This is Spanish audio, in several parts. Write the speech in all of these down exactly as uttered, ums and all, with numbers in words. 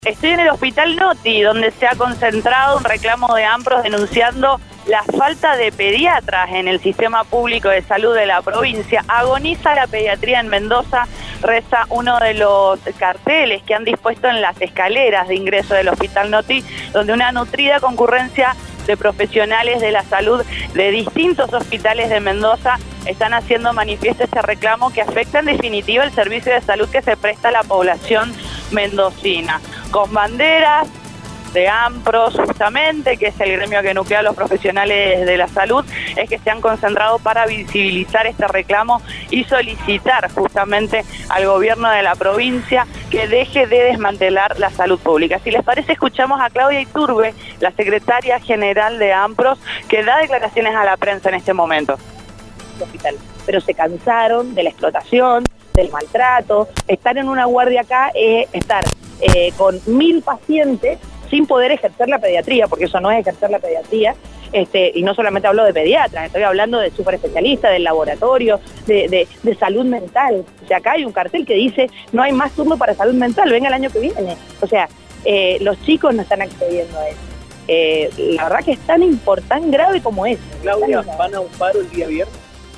Estoy en el Hospital Noti, donde se ha concentrado un reclamo de AMPROS denunciando la falta de pediatras en el sistema público de salud de la provincia. Agoniza la pediatría en Mendoza, reza uno de los carteles que han dispuesto en las escaleras de ingreso del Hospital Noti, donde una nutrida concurrencia de profesionales de la salud de distintos hospitales de Mendoza están haciendo manifiesto este reclamo que afecta en definitiva el servicio de salud que se presta a la población mendocina. Con banderas de AMPROS justamente, que es el gremio que nuclea a los profesionales de la salud, es que se han concentrado para visibilizar este reclamo y solicitar justamente al gobierno de la provincia que deje de desmantelar la salud pública. Si les parece, escuchamos a Claudia Iturbe, la secretaria general de AMPROS, que da declaraciones a la prensa en este momento. Hospital, pero se cansaron de la explotación, del maltrato. Estar en una guardia acá es estar eh, con mil pacientes sin poder ejercer la pediatría, porque eso no es ejercer la pediatría, este, y no solamente hablo de pediatras, estoy hablando de superespecialistas, del laboratorio, de, de, de salud mental. O sea, acá hay un cartel que dice no hay más turno para salud mental, venga el año que viene. O sea, eh, los chicos no están accediendo a eso. Eh, la verdad que es tan importante, tan grave como eso. Claudia, ¿van a un paro el día viernes?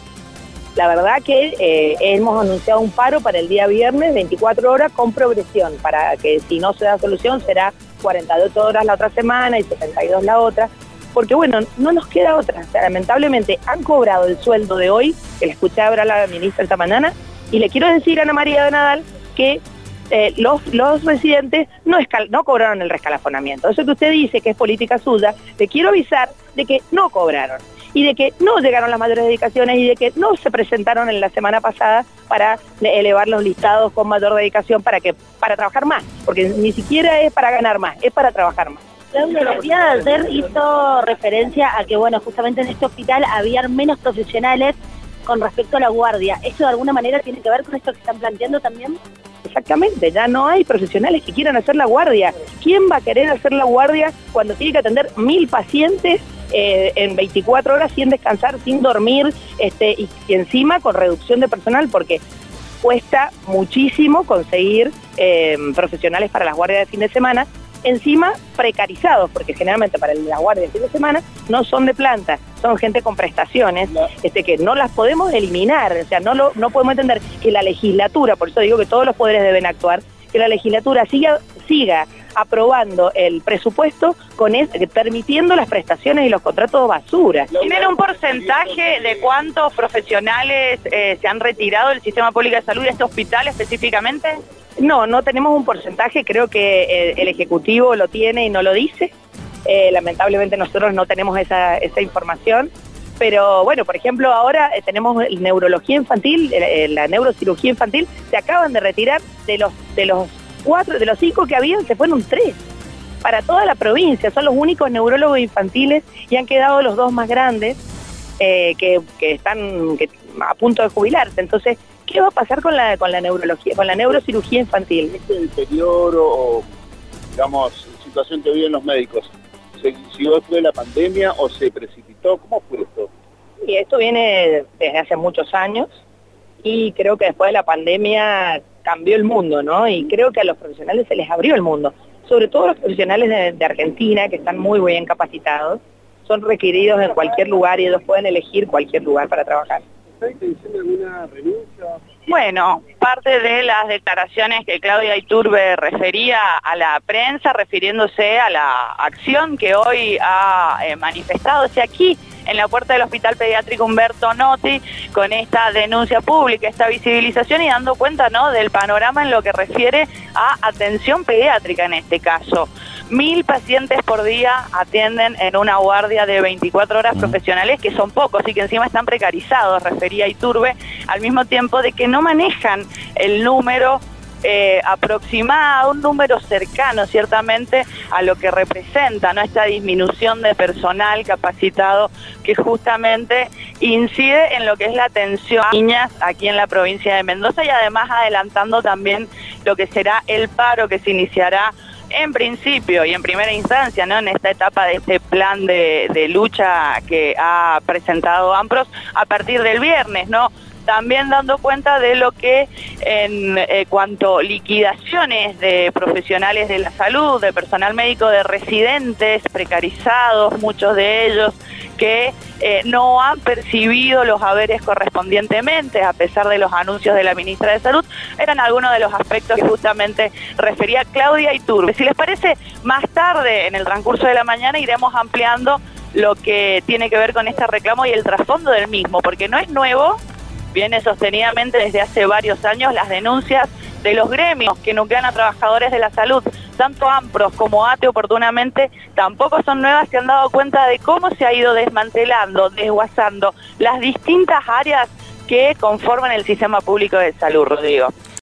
La verdad que eh, hemos anunciado un paro para el día viernes, veinticuatro horas con progresión, para que si no se da solución será cuarenta y dos horas la otra semana y setenta y dos la otra, porque bueno, no nos queda otra. O sea, lamentablemente han cobrado el sueldo de hoy, que la escuché hablar a la ministra esta mañana, y le quiero decir a Ana María de Nadal que eh, los, los residentes no, escal no cobraron el rescalafonamiento. Eso que usted dice que es política suya, le quiero avisar de que no cobraron, y de que no llegaron las mayores dedicaciones y de que no se presentaron en la semana pasada para elevar los listados con mayor dedicación para que para trabajar más, porque ni siquiera es para ganar más, es para trabajar más. Claudia, el día de ayer hizo referencia a que, bueno, justamente en este hospital había menos profesionales con respecto a la guardia. ¿Eso de alguna manera tiene que ver con esto que están planteando también? Exactamente, ya no hay profesionales que quieran hacer la guardia. ¿Quién va a querer hacer la guardia cuando tiene que atender mil pacientes eh, en veinticuatro horas sin descansar, sin dormir, este, y, y encima con reducción de personal? Porque cuesta muchísimo conseguir eh, profesionales para las guardias de fin de semana, encima precarizados, porque generalmente para la guardia de fin de semana no son de planta, son gente con prestaciones, no. este, que no las podemos eliminar. O sea, no, lo, no podemos entender que la legislatura, por eso digo que todos los poderes deben actuar, que la legislatura siga, siga aprobando el presupuesto con es, permitiendo las prestaciones y los contratos basura. ¿Tienen un porcentaje de cuántos profesionales eh, se han retirado del sistema público de salud de este hospital específicamente? No, no tenemos un porcentaje, creo que el, el Ejecutivo lo tiene y no lo dice. Eh, lamentablemente nosotros no tenemos esa, esa información, pero bueno, por ejemplo, ahora eh, tenemos neurología infantil, eh, la neurocirugía infantil, se acaban de retirar de los, de los cuatro, de los cinco que habían, se fueron tres, para toda la provincia, son los únicos neurólogos infantiles y han quedado los dos más grandes eh, que, que están que, a punto de jubilarse. Entonces, ¿qué va a pasar con la, con la neurología, con la neurocirugía infantil? ¿Este deterioro o, digamos, situación que viven los médicos, se inició después de la pandemia o se precipitó? ¿Cómo fue esto? Y esto viene desde hace muchos años y creo que después de la pandemia cambió el mundo, ¿no? Y creo que a los profesionales se les abrió el mundo, sobre todo los profesionales de, de Argentina, que están muy bien capacitados, son requeridos en cualquier lugar y ellos pueden elegir cualquier lugar para trabajar. ¿Está diciendo alguna renuncia? Bueno, parte de las declaraciones que Claudia Iturbe refería a la prensa, refiriéndose a la acción que hoy ha eh, manifestado, o sea, aquí en la puerta del Hospital Pediátrico Humberto Noti, con esta denuncia pública, esta visibilización y dando cuenta, ¿no?, del panorama en lo que refiere a atención pediátrica en este caso. Mil pacientes por día atienden en una guardia de veinticuatro horas profesionales, que son pocos y que encima están precarizados, refería Iturbe, al mismo tiempo de que no manejan el número Eh, aproximado, un número cercano ciertamente a lo que representa, ¿no?, esta disminución de personal capacitado que justamente incide en lo que es la atención a niñas aquí en la provincia de Mendoza y además adelantando también lo que será el paro que se iniciará en principio y en primera instancia, ¿no?, en esta etapa de este plan de, de lucha que ha presentado AMPROS a partir del viernes, ¿no? también dando cuenta de lo que en eh, cuanto a liquidaciones de profesionales de la salud, de personal médico, de residentes precarizados, muchos de ellos que eh, no han percibido los haberes correspondientemente, a pesar de los anuncios de la ministra de Salud, eran algunos de los aspectos que justamente refería Claudia Iturbe. Si les parece, más tarde, en el transcurso de la mañana, iremos ampliando lo que tiene que ver con este reclamo y el trasfondo del mismo, porque no es nuevo, viene sostenidamente desde hace varios años las denuncias de los gremios que nuclean a trabajadores de la salud, tanto AMPROS como ATE oportunamente, tampoco son nuevas, se han dado cuenta de cómo se ha ido desmantelando, desguazando las distintas áreas que conforman el sistema público de salud, Rodrigo.